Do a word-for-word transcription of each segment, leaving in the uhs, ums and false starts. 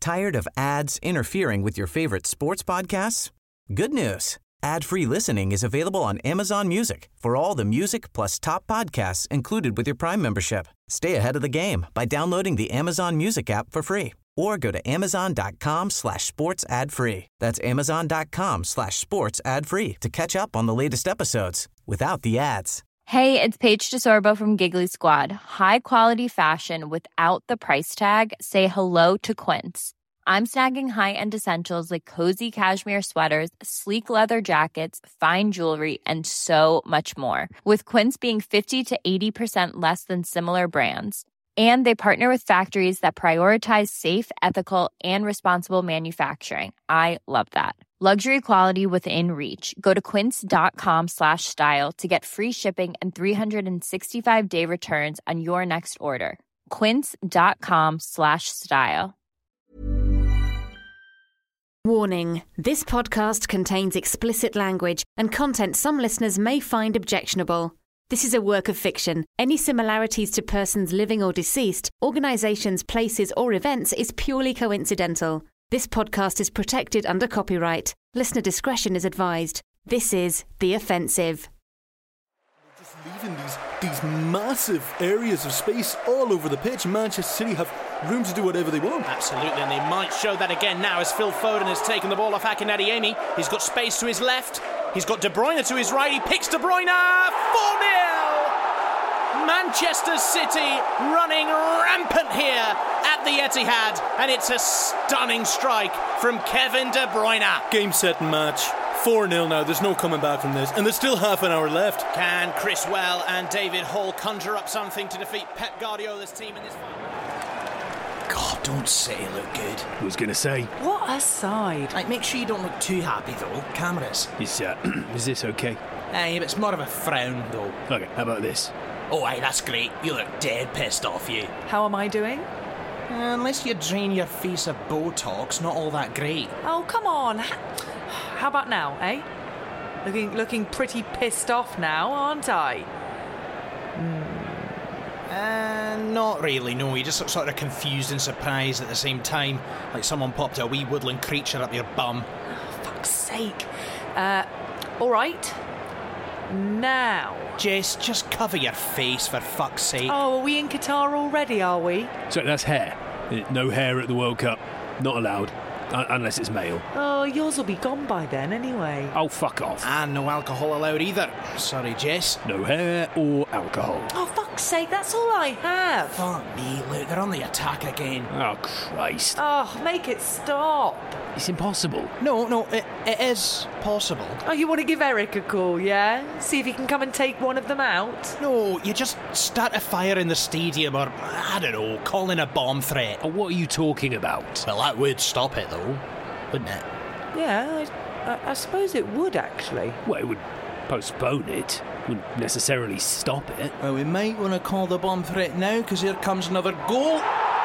Tired of ads interfering with your favorite sports podcasts? Good news. Ad-free listening is available on Amazon Music for all the music plus top podcasts included with your Prime membership. Stay ahead of the game by downloading the Amazon Music app for free or go to amazon.com slash sports ad free. That's amazon.com slash sports ad free to catch up on the latest episodes without the ads. Hey, it's Paige DeSorbo from Giggly Squad. High quality fashion without the price tag. Say hello to Quince. I'm snagging high-end essentials like cozy cashmere sweaters, sleek leather jackets, fine jewelry, and so much more. With Quince being fifty to eighty percent less than similar brands. And they partner with factories that prioritize safe, ethical, and responsible manufacturing. I love that. Luxury quality within reach. Go to quince.com slash style to get free shipping and three sixty-five day returns on your next order. Quince.com slash style. Warning, this podcast contains explicit language and content some listeners may find objectionable. This is a work of fiction. Any similarities to persons living or deceased, organisations, places or events is purely coincidental. This podcast is protected under copyright. Listener discretion is advised. This is The Offensive. Just leaving these, these massive areas of space all over the pitch. Manchester City have room to do whatever they want. Absolutely, and they might show that again now as Phil Foden has taken the ball off Hakan Adeyemi. He's got space to his left. He's got De Bruyne to his right. He picks De Bruyne. four nil! Manchester City running rampant here at the Etihad, and it's a stunning strike from Kevin De Bruyne. Game, set and match. four nil now. There's no coming back from this. And there's still half an hour left. Can Chris Well and David Hall conjure up something to defeat Pep Guardiola's team in this fight? God, don't say you look good. I was going to say. What a side. Like, make sure you don't look too happy, though. Cameras. Is, uh, is this okay? Aye, but it's more of a frown, though. Okay, how about this? Oh, aye, that's great. You look dead pissed off, you. How am I doing? Uh, unless you drain your face of Botox, not all that great. Oh, come on. How about now, eh? Looking, looking pretty pissed off now, aren't I? Mm. Uh, not really, no. You're just sort of confused and surprised at the same time. Like someone popped a wee woodland creature up your bum. Oh, fuck's sake. Uh, alright. Now. Jess, just cover your face for fuck's sake. Oh, are we in Qatar already, are we? So that's hair. No hair at the World Cup. Not allowed. Uh, unless it's male. Oh, yours will be gone by then anyway. Oh, fuck off. And no alcohol allowed either. Sorry, Jess. No hair or alcohol. Oh, fuck's sake, that's all I have. Fuck me, look, they're on the attack again. Oh, Christ. Oh, make it stop. It's impossible. No, no, it, it is possible. Oh, you want to give Eric a call, yeah? See if he can come and take one of them out? No, you just start a fire in the stadium or, I don't know, call in a bomb threat. Oh, what are you talking about? Well, that would stop it, though, wouldn't it? Yeah, I, I, I suppose it would, actually. Well, it would postpone it. Wouldn't necessarily stop it. Well, we might want to call the bomb threat now, because here comes another goal.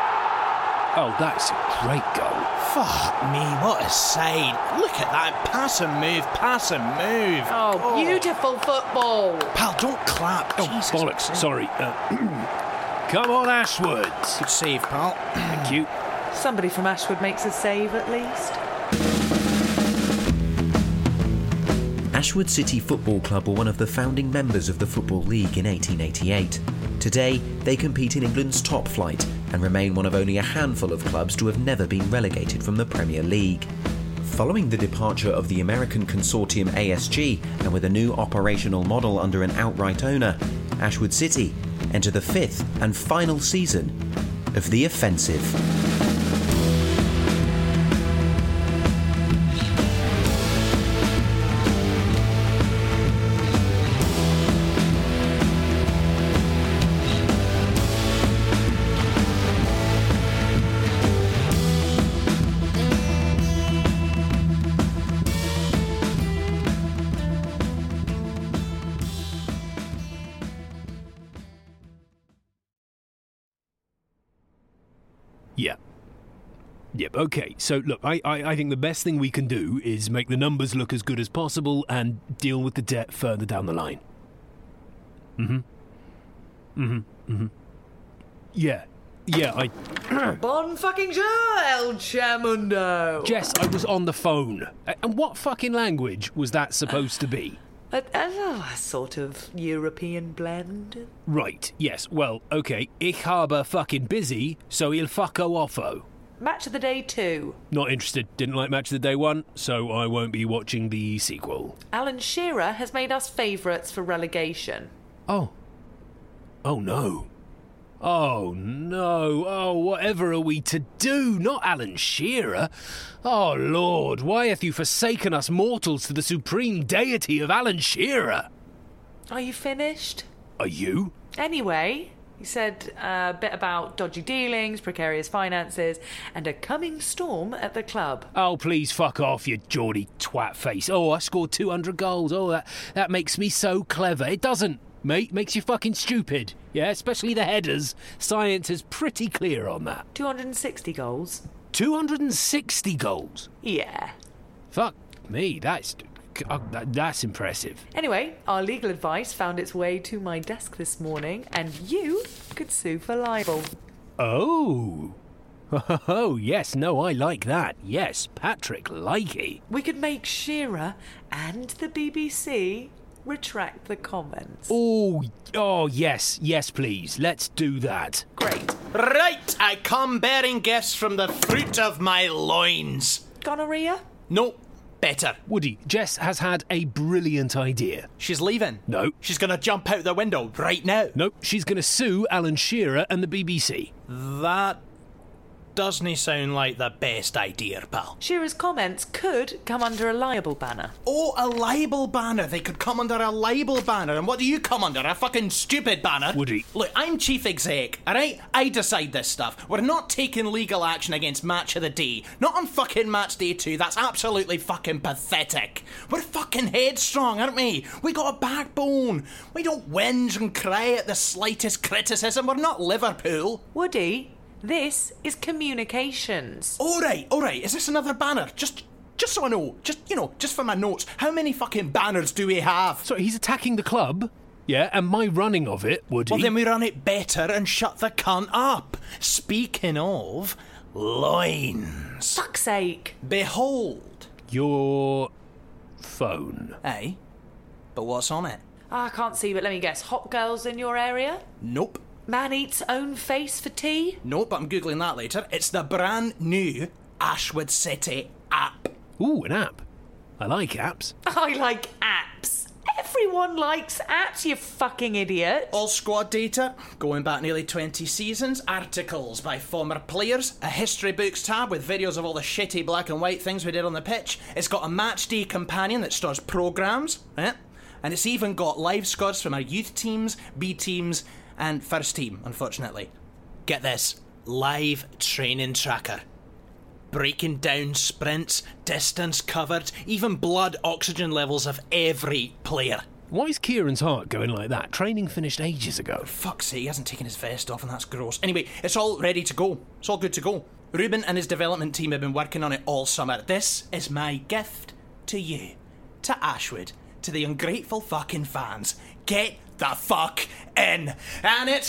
Oh, that's a great goal. Fuck me, what a side. Look at that. Pass and move, pass and move. Oh, oh. Beautiful football. Pal, don't clap. Oh, Jesus, bollocks. Sorry. Uh, come on, Ashwood. Good save, pal. Thank you. Somebody from Ashwood makes a save, at least. Ashwood City Football Club were one of the founding members of the Football League in eighteen eighty-eight. Today, they compete in England's top flight and remain one of only a handful of clubs to have never been relegated from the Premier League. Following the departure of the American consortium A S G and with a new operational model under an outright owner, Ashwood City enter the fifth and final season of The Offensive. Yeah. Yep, okay. So, look, I, I, I think the best thing we can do is make the numbers look as good as possible and deal with the debt further down the line. Mm-hmm. Mm-hmm. Mm-hmm. Yeah. Yeah, I... Bon fucking jour, El Chamundo. Jess, I was on the phone. And what fucking language was that supposed to be? A, a, a sort of European blend. Right, yes, well, okay. Ich habe fucking busy, so il fucko offo. Match of the day two. Not interested. Didn't like Match of the Day one, so I won't be watching the sequel. Alan Shearer has made us favourites for relegation. Oh. Oh, no. Oh, no. Oh, whatever are we to do? Not Alan Shearer. Oh, Lord, why hath you forsaken us mortals to the supreme deity of Alan Shearer? Are you finished? Are you? Anyway, he said a bit about dodgy dealings, precarious finances, and a coming storm at the club. Oh, please fuck off, you Geordie twat face. Oh, I scored two hundred goals. Oh, that, that makes me so clever. It doesn't, mate. Makes you fucking stupid. Yeah, especially the headers. Science is pretty clear on that. two hundred sixty goals. two hundred sixty goals? Yeah. Fuck me, that's... Uh, that, that's impressive. Anyway, our legal advice found its way to my desk this morning, and you could sue for libel. Oh. Oh, yes, no, I like that. Yes, Patrick Likey. We could make Shearer and the B B C retract the comments. Oh, oh, yes, yes, please. Let's do that. Great. Right, I come bearing gifts from the fruit of my loins. Gonorrhea? No, better. Woody, Jess has had a brilliant idea. She's leaving. No. She's going to jump out the window right now. Nope, she's going to sue Alan Shearer and the B B C. That doesn't sound like the best idea, pal. Shearer's comments could come under a libel banner. Oh, a libel banner. They could come under a libel banner. And what do you come under? A fucking stupid banner? Woody. Look, I'm chief exec, alright? I decide this stuff. We're not taking legal action against Match of the Day. Not on fucking Match Day two. That's absolutely fucking pathetic. We're fucking headstrong, aren't we? We got a backbone. We don't whinge and cry at the slightest criticism. We're not Liverpool. Woody, this is communications. Alright, alright. Is this another banner? Just... Just so I know, just, you know, just for my notes, how many fucking banners do we have? So he's attacking the club, yeah, and my running of it, Woody. Well, then we run it better and shut the cunt up. Speaking of, loins. Fuck's sake. Behold. Your phone. Eh? But what's on it? I can't see, but let me guess. Hot girls in your area? Nope. Man eats own face for tea? Nope, but I'm Googling that later. It's the brand new Ashwood City app. Ooh, an app. I like apps. I like apps. Everyone likes apps, you fucking idiot. All squad data, going back nearly twenty seasons, articles by former players, a history books tab with videos of all the shitty black and white things we did on the pitch. It's got a match day companion that stores programmes, eh? And it's even got live squads from our youth teams, B teams, and first team, unfortunately. Get this, live training tracker. Breaking down sprints, distance covered, even blood oxygen levels of every player. Why is Kieran's heart going like that? Training finished ages ago. For fuck's sake, he hasn't taken his vest off and that's gross. Anyway, it's all ready to go. It's all good to go. Ruben and his development team have been working on it all summer. This is my gift to you, to Ashwood, to the ungrateful fucking fans. Get the fuck in. And it's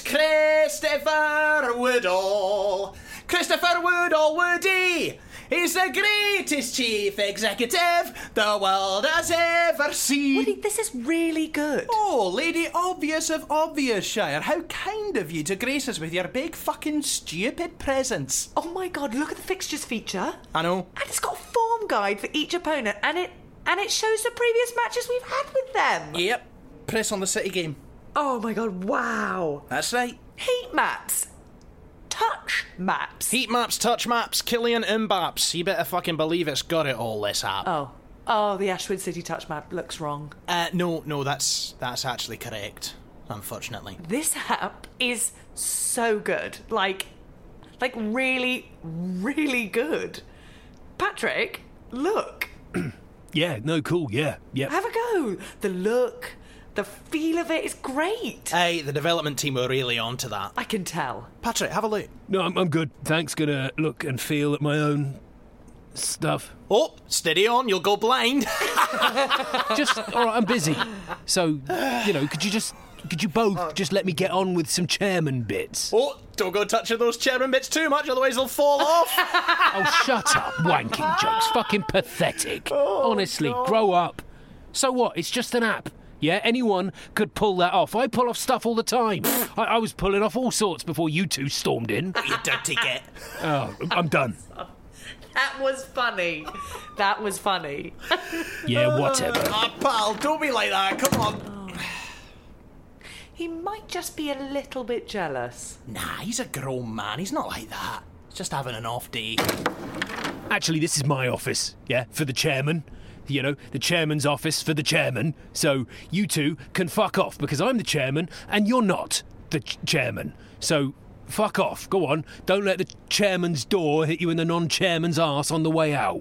Christopher Woodall. Christopher Woodall Woody. He's the greatest chief executive the world has ever seen. Woody, this is really good. Oh, Lady Obvious of Obviousshire, how kind of you to grace us with your big fucking stupid presence. Oh my god, look at the fixtures feature. I know. And it's got a form guide for each opponent, and it and it shows the previous matches we've had with them. Yep. Press on the City game. Oh my god, wow. That's right. Heat maps. Touch maps. Heat maps, touch maps, Kylian Mbappé. You better fucking believe it's got it all, this app. Oh. Oh, the Ashwood City touch map looks wrong. Uh, no, no, that's that's actually correct, unfortunately. This app is so good. Like, like really, really good. Patrick, look. Yeah, no, cool, yeah, yeah. Have a go. The look, the feel of it is great. Hey, the development team were really onto that. I can tell. Patrick, have a look. No, I'm, I'm good. Thanks, gonna look and feel at my own stuff. Oh, steady on, you'll go blind. Just, all right, I'm busy. So, you know, could you just, could you both just let me get on with some chairman bits? Oh, Don't go touching those chairman bits too much, otherwise they'll fall off. Oh, shut up. Wanking jokes. Fucking pathetic. Oh, Honestly, no. grow up. So what? It's just an app. Yeah, anyone could pull that off. I pull off stuff all the time. I, I was pulling off all sorts before you two stormed in. You dirty git. Oh, I'm done. That was funny. That was funny. Yeah, whatever. Ah, pal, don't be like that. Come on. He might just be a little bit jealous. Nah, he's a grown man. He's not like that. He's just having an off day. Actually, this is my office, yeah, for the chairman. You know, the chairman's office for the chairman. So you two can fuck off because I'm the chairman and you're not the ch- chairman. So fuck off. Go on. Don't let the chairman's door hit you in the non-chairman's arse on the way out.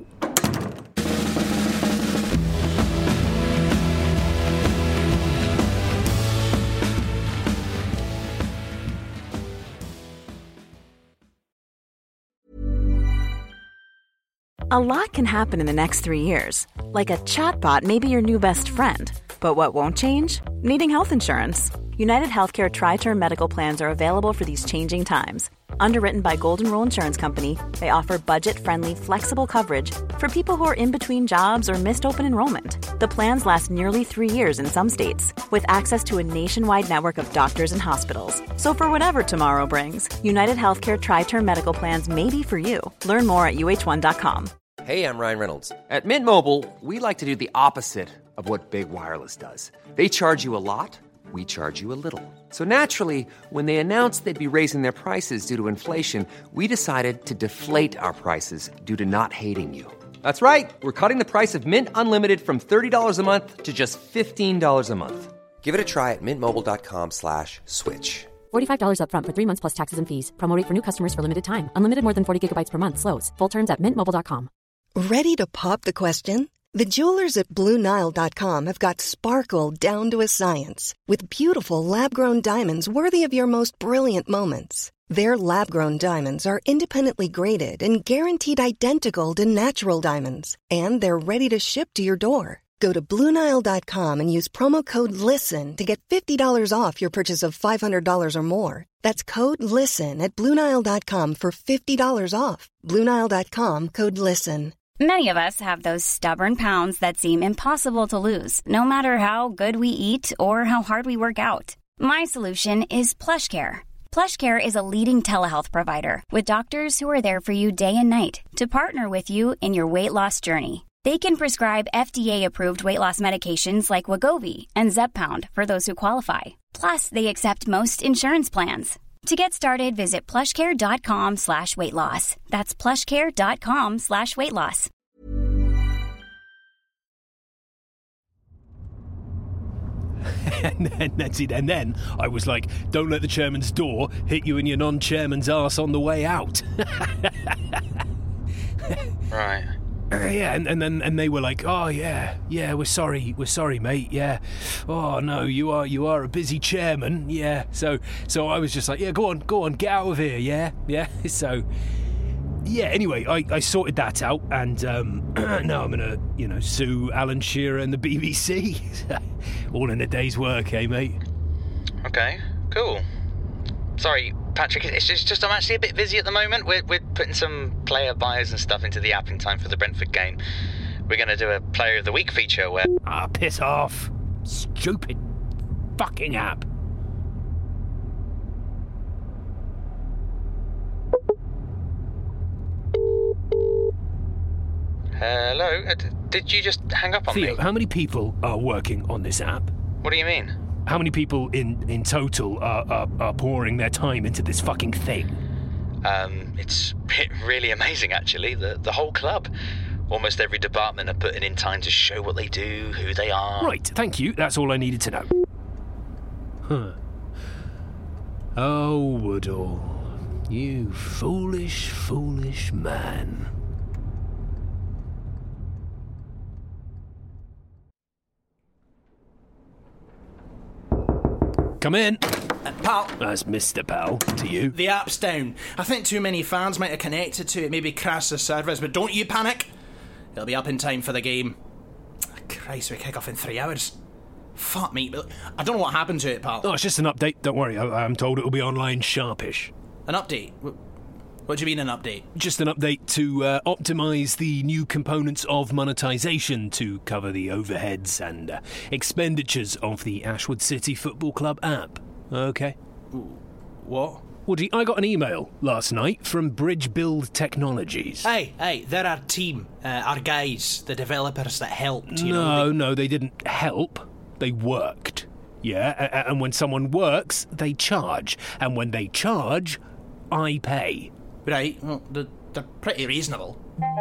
A lot can happen in the next three years. Like a chatbot may be your new best friend. But what won't change? Needing health insurance. United Healthcare Tri-Term Medical Plans are available for these changing times. Underwritten by Golden Rule Insurance Company, they offer budget-friendly, flexible coverage for people who are in between jobs or missed open enrollment. The plans last nearly three years in some states, with access to a nationwide network of doctors and hospitals. So for whatever tomorrow brings, United Healthcare Tri-Term Medical Plans may be for you. Learn more at U H one dot com. Hey, I'm Ryan Reynolds. At Mint Mobile, we like to do the opposite of what Big Wireless does. They charge you a lot, we charge you a little. So naturally, when they announced they'd be raising their prices due to inflation, we decided to deflate our prices due to not hating you. That's right. We're cutting the price of Mint Unlimited from thirty dollars a month to just fifteen dollars a month. Give it a try at mintmobile.com slash switch. forty-five dollars up front for three months plus taxes and fees. Promo rate for new customers for limited time. Unlimited more than forty gigabytes per month. Slows full terms at mint mobile dot com. Ready to pop the question? The jewelers at Blue Nile dot com have got sparkle down to a science with beautiful lab-grown diamonds worthy of your most brilliant moments. Their lab-grown diamonds are independently graded and guaranteed identical to natural diamonds, and they're ready to ship to your door. Go to Blue Nile dot com and use promo code LISTEN to get fifty dollars off your purchase of five hundred dollars or more. That's code LISTEN at Blue Nile dot com for fifty dollars off. Blue Nile dot com, code LISTEN. Many of us have those stubborn pounds that seem impossible to lose, no matter how good we eat or how hard we work out. My solution is PlushCare. PlushCare is a leading telehealth provider with doctors who are there for you day and night to partner with you in your weight loss journey. They can prescribe F D A-approved weight loss medications like Wegovy and Zepbound for those who qualify. Plus, they accept most insurance plans. To get started, visit plushcare.com slash weight loss. That's plushcare.com slash weight loss. and, then, that's it. and then I was like, don't let the chairman's door hit you in your non-chairman's arse on the way out. Right. Uh, yeah, and, and then and they were like, oh yeah, yeah, we're sorry, we're sorry, mate. Yeah, oh no, you are you are a busy chairman. Yeah, so so I was just like, yeah, go on, go on, get out of here. Yeah, yeah. So yeah. Anyway, I, I sorted that out, and um, now I'm gonna you know sue Alan Shearer and the B B C. All in a day's work, eh, mate? Okay, cool. Sorry, Patrick, it's just, just I'm actually a bit busy at the moment. We're, we're putting some player bios and stuff into the app in time for the Brentford game. We're going to do a Player of the Week feature where... Ah, piss off. Stupid fucking app. Hello? Uh, d- did you just hang up on Theo, me? how many people are working on this app? What do you mean? How many people in, in total are, are, are pouring their time into this fucking thing? Um, it's really amazing, actually. The the whole club. Almost every department are putting in time to show what they do, who they are. Right, thank you. That's all I needed to know. Huh. Oh, Woodall. You foolish, foolish man. Come in. Uh, pal. That's Mister Pal to you. The app's down. I think too many fans might have connected to it, maybe crashed the servers, but don't you panic. It'll be up in time for the game. Christ, we kick off in three hours. Fuck me, but I don't know what happened to it, pal. Oh, it's just an update. Don't worry. I, I'm told it'll be online sharpish. An update? What do you mean an update? Just an update to uh, optimise the new components of monetisation to cover the overheads and uh, expenditures of the Ashwood City Football Club app. Okay. What? Woody, I got an email last night from Bridge Build Technologies. Hey, hey, they're our team, uh, our guys, the developers that helped, you no, know. They... no, they didn't help. They worked. Yeah, a- and when someone works, they charge. And when they charge, I pay. Right, well, they're, they're pretty reasonable.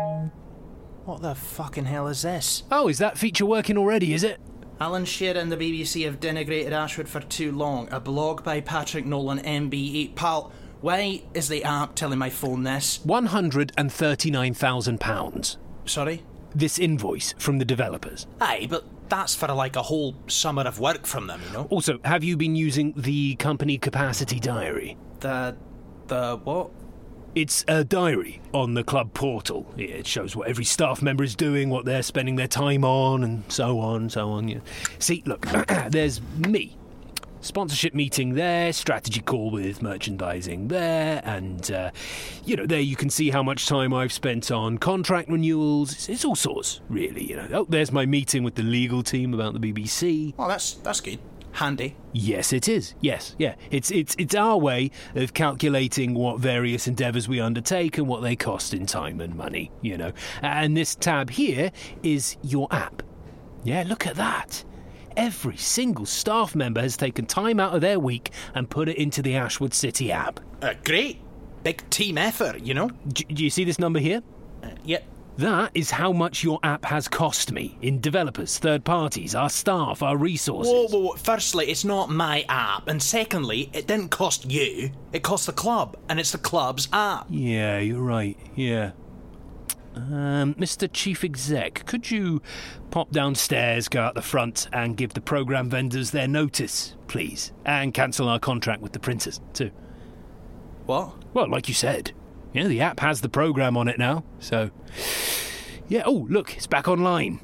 What the fucking hell is this? Oh, is that feature working already, is it? Alan Shearer and the B B C have denigrated Ashwood for too long. A blog by Patrick Nolan, M B E. Pal, why is the app telling my phone this? one hundred thirty-nine thousand pounds. Sorry? This invoice from the developers. Aye, but that's for like a whole summer of work from them, you know? Also, have you been using the company capacity diary? The... the what? It's a diary on the club portal. It shows what every staff member is doing, what they're spending their time on, and so on, so on. Yeah. See, look, there's me. Sponsorship meeting there, strategy call with merchandising there, and, uh, you know, there you can see how much time I've spent on contract renewals. It's, it's all sorts, really, you know. Oh, there's my meeting with the legal team about the B B C. Oh, that's that's good. Handy. Yes, it is. Yes, yeah. It's it's it's our way of calculating what various endeavours we undertake and what they cost in time and money, you know. And this tab here is your app. Yeah, look at that. Every single staff member has taken time out of their week and put it into the Ashwood City app. Uh, great. Big team effort, you know. D- do you see this number here? Uh, yep. That is how much your app has cost me in developers, third parties, our staff, our resources. Whoa, whoa, whoa. Firstly, it's not my app. And secondly, it didn't cost you. It cost the club. And it's the club's app. Yeah, you're right. Yeah. Um, Mister Chief Exec, could you pop downstairs, go out the front and give the programme vendors their notice, please? And cancel our contract with the printers, too. What? Well, like you said. Yeah, the app has the programme on it now, so... Yeah, oh, look, it's back online.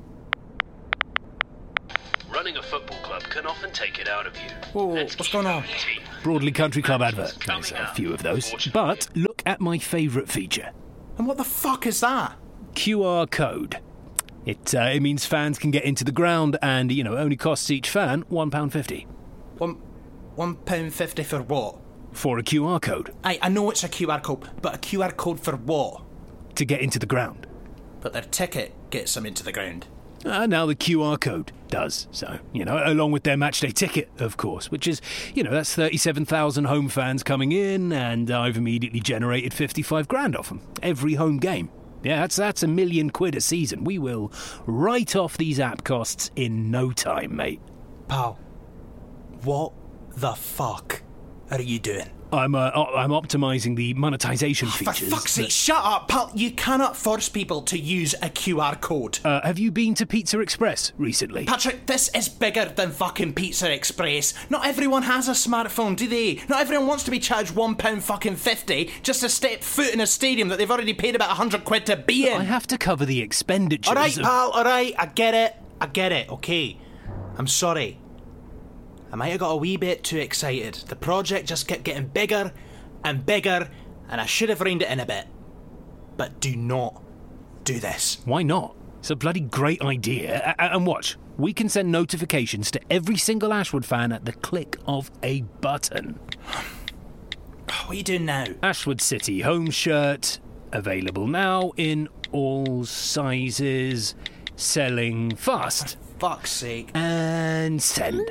Running a football club can often take it out of you. Whoa, what's going on? Broadley Country Club advert. There's a few of those. But look at my favourite feature. And what the fuck is that? Q R code. It, uh, it means fans can get into the ground and, you know, only costs each fan one pound fifty. One, one pound fifty for what? For a Q R code. I, I know it's a Q R code, but a Q R code for what? To get into the ground. But their ticket gets them into the ground. Uh, now the Q R code does, so, you know, along with their matchday ticket, of course, which is, you know, that's thirty-seven thousand home fans coming in, and I've immediately generated fifty-five grand off them. Every home game. Yeah, that's, that's a million quid a season. We will write off these app costs in no time, mate. Pal, what the fuck are you doing? I'm uh, I'm optimising the monetisation oh, features. For fuck's sake, that... shut up, pal. You cannot force people to use a Q R code. Uh, have you been to Pizza Express recently? Patrick, this is bigger than fucking Pizza Express. Not everyone has a smartphone, do they? Not everyone wants to be charged one pound fucking fifty just to step foot in a stadium that they've already paid about a hundred quid to be in. I have to cover the expenditures. All right, of... pal, all right. I get it. I get it, okay. I'm sorry. I might have got a wee bit too excited. The project just kept getting bigger and bigger, and I should have reined it in a bit. But do not do this. Why not? It's a bloody great idea. A- and watch, we can send notifications to every single Ashwood fan at the click of a button. What are you doing now? Ashwood City home shirt, available now in all sizes, selling fast. For fuck's sake. And send.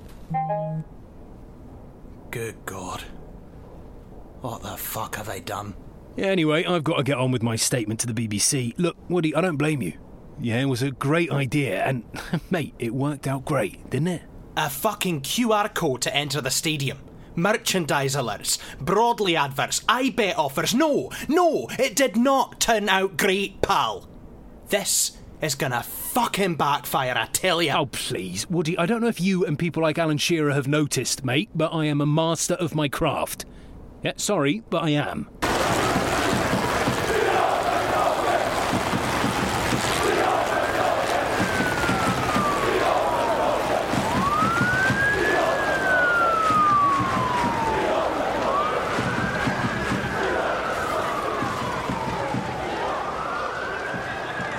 Good God. What the fuck have I done? Yeah, anyway, I've got to get on with my statement to the B B C. Look, Woody, I don't blame you. Yeah, it was a great idea, and, mate, it worked out great, didn't it? A fucking Q R code to enter the stadium. Merchandise alerts, Broadly adverts, I bet offers. No, no, it did not turn out great, pal. This is gonna fucking backfire, I tell you. Oh, please, Woody, I don't know if you and people like Alan Shearer have noticed, mate, but I am a master of my craft. Yeah, sorry, but I am.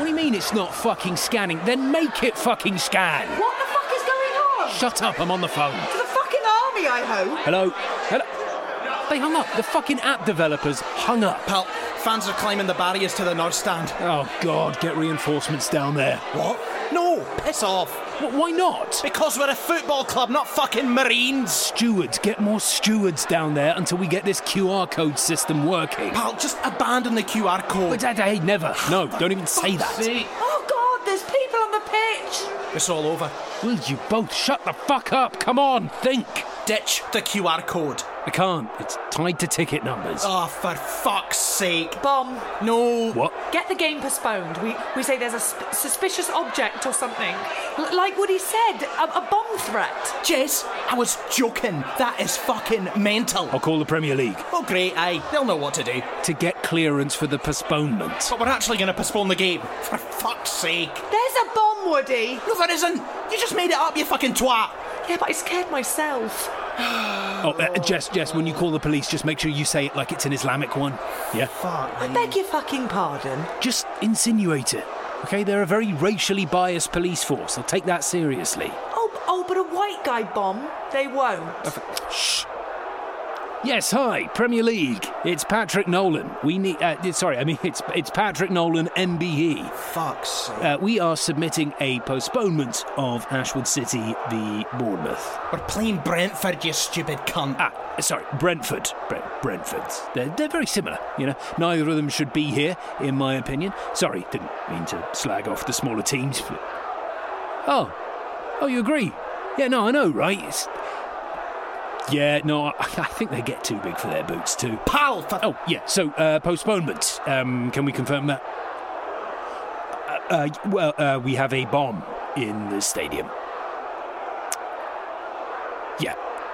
do you mean it's not fucking scanning? Then make it fucking scan. What the fuck is going on? Shut up, I'm on the phone. To the fucking army, I hope. Hello? Hello? They hung up. The fucking app developers hung up. Pal, fans are climbing the barriers to the north stand. Oh, God, get reinforcements down there. What? No, piss off. What, why not? Because we're a football club, not fucking Marines. Stewards, get more stewards down there until we get this Q R code system working. Pal, just abandon the Q R code. But, hey, never. No, don't even say that. See? Oh, God, there's people on the pitch. It's all over. Will you both shut the fuck up? Come on, think. Ditch the Q R code. I can't. It's tied to ticket numbers. Oh, for fuck's sake. Bomb. No. What? Get the game postponed. We we say there's a sp- suspicious object or something. L- like what he said, a, a bomb threat. Jess, I was joking. That is fucking mental. I'll call the Premier League. Oh, great, aye. They'll know what to do. To get clearance for the postponement. But we're actually going to postpone the game. For fuck's sake. There's a bomb, Woody. No, there isn't. You just made it up, you fucking twat. Yeah, but I scared myself. Oh, uh, Jess, Jess, when you call the police, just make sure you say it like it's an Islamic one. Yeah? Fuck. I beg your fucking pardon. Just insinuate it. Okay, they're a very racially biased police force. They'll take that seriously. Oh, oh, but a white guy bomb? They won't. Uh, shh. Yes, hi, Premier League. It's Patrick Nolan. We need. Uh, sorry, I mean it's it's Patrick Nolan, M B E. Fuck's sake. Uh, we are submitting a postponement of Ashwood City v Bournemouth. We're playing Brentford, you stupid cunt. Ah, sorry, Brentford. Brent, Brentford. They're, they're very similar, you know. Neither of them should be here, in my opinion. Sorry, didn't mean to slag off the smaller teams. Oh, oh, you agree? Yeah, no, I know, right? It's... Yeah, no, I, I think they get too big for their boots too. Pal! For... Oh, yeah, so, uh, postponement. Um, can we confirm that? Uh, uh, well, uh, we have a bomb in the stadium. Yeah.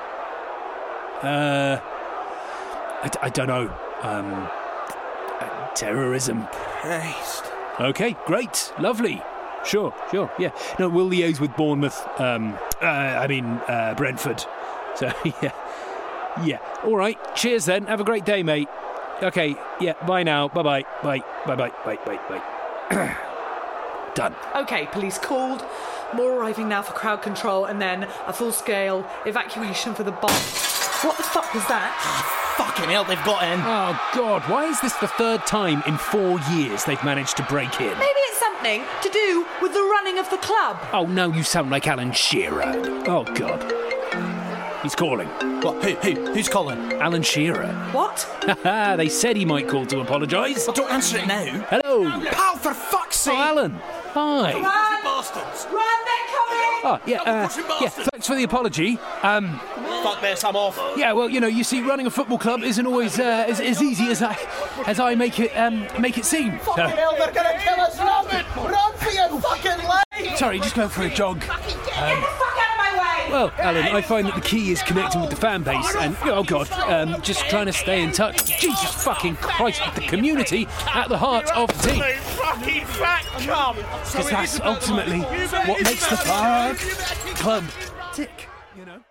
Uh, I, I don't know. Um, uh, terrorism. Christ. Okay, great, lovely. Sure, sure, yeah. No, we'll liaise with Bournemouth, um, uh, I mean, uh, Brentford. So, yeah. Yeah. All right. Cheers then. Have a great day, mate. Okay. Yeah. Bye now. Bye-bye. Bye. Bye-bye. Bye. Bye. Bye. Done. Okay, police called. More arriving now for crowd control and then a full-scale evacuation for the bomb. What the fuck was that? Fucking hell, they've got in. Oh, God. Why is this the third time in four years they've managed to break in? Maybe it's something to do with the running of the club. Oh, no, you sound like Alan Shearer. Oh, God. He's calling. What? Who? Who? Who's calling? Alan Shearer. What? Haha, they said he might call to apologise. Well, don't answer it now. Hello. Pal, for fuck's sake. Oh, Alan. Hi. Run! Bastards. Run, they're coming! Oh, yeah, uh, yeah, thanks for the apology. Um... Fuck this, I'm off. Yeah, well, you know, you see, running a football club isn't always uh, as, as easy as I as I make it um, make it seem. Fucking so. Hell, they're gonna kill us. Run! Run for your fucking life! Sorry, just going for a jog. Um, Get the fuck out of my way! Well, Alan, I find that the key is connecting with the fan base and, oh God, um, just trying to stay in touch. Jesus fucking Christ, with the community at the heart of the team. Fucking fat cum! Because that's ultimately what makes the fuck club tick, you know?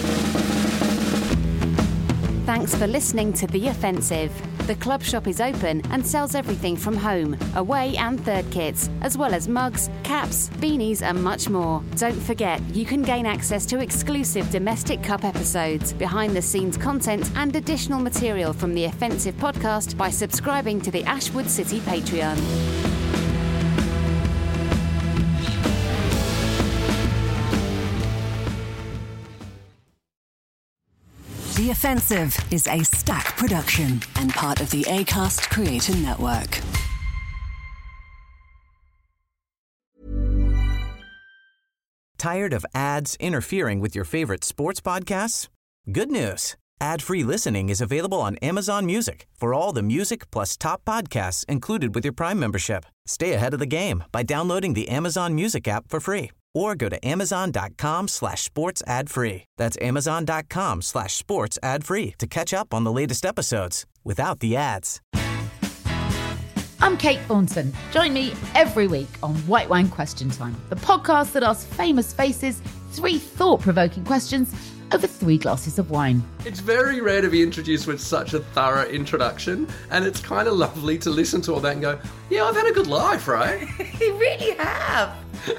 Thanks for listening to The Offensive. The club shop is open and sells everything from home, away and third kits, as well as mugs, caps, beanies and much more. Don't forget, you can gain access to exclusive Domestic Cup episodes, behind-the-scenes content and additional material from The Offensive podcast by subscribing to the Ashwood City Patreon. The Offensive is a Stack production and part of the Acast Creator Network. Tired of ads interfering with your favorite sports podcasts? Good news. Ad-free listening is available on Amazon Music for all the music plus top podcasts included with your Prime membership. Stay ahead of the game by downloading the Amazon Music app for free or go to amazon.com slash sports ad free. That's amazon.com slash sports ad free to catch up on the latest episodes without the ads. I'm Kate Thornton. Join me every week on White Wine Question Time, the podcast that asks famous faces three thought-provoking questions over three glasses of wine. It's very rare to be introduced with such a thorough introduction, and it's kind of lovely to listen to all that and go, yeah, I've had a good life, right? You really have.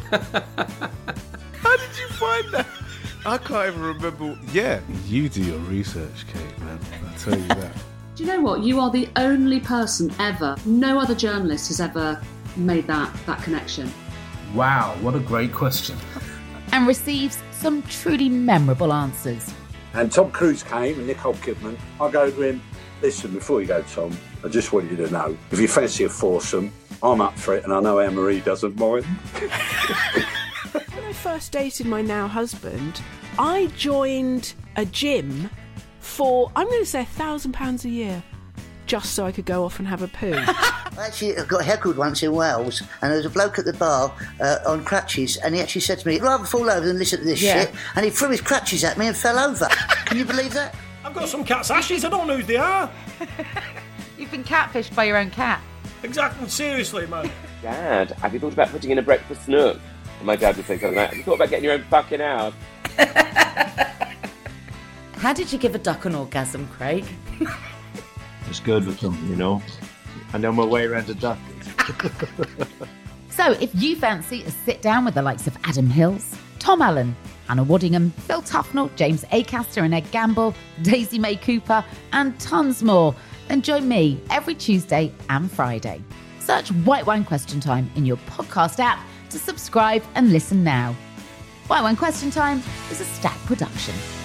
How did you find that? I can't even remember. Yeah, you do your research, Kate, man. I tell you that. Do you know what? You are the only person ever, no other journalist has ever made that, that connection. Wow, what a great question. And receives some truly memorable answers. And Tom Cruise came and Nicole Kidman. I go to him, listen, before you go, Tom, I just want you to know, if you fancy a foursome, I'm up for it, and I know Anne-Marie doesn't mind. When I first dated my now husband, I joined a gym for, I'm going to say, a thousand pounds a year, just so I could go off and have a poo. I actually got heckled once in Wales, and there was a bloke at the bar uh, on crutches, and he actually said to me, I'd rather fall over than listen to this Yeah. shit, and he threw his crutches at me and fell over. Can you believe that? I've got some cat's ashes, I don't know who they are. You've been catfished by your own cat. Exactly, seriously, man. Dad, have you thought about putting in a breakfast nook? And my dad would say something like, have you thought about getting your own fucking house? How did you give a duck an orgasm, Craig? It's good with them, you know. I know my way around a duck. So if you fancy a sit down with the likes of Adam Hills, Tom Allen, Anna Waddingham, Phil Tufnell, James Acaster and Ed Gamble, Daisy May Cooper, and tons more, then join me every Tuesday and Friday. Search White Wine Question Time in your podcast app to subscribe and listen now. White Wine Question Time is a Stack production.